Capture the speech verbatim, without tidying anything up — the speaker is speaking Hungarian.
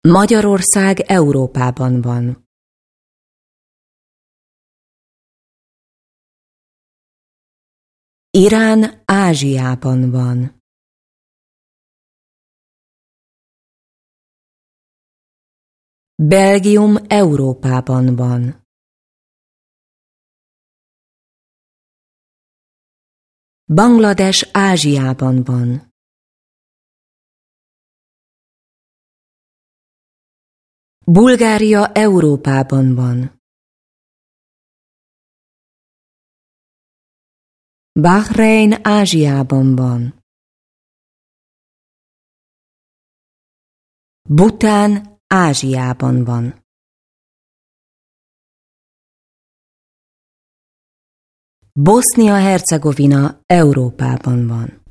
Magyarország Európában van. Irán Ázsiában van. Belgium Európában van. Banglades Ázsiában van. Bulgária Európában van. Bahrein Ázsiában van. Bhután Ázsiában van. Bosznia-Hercegovina Európában van.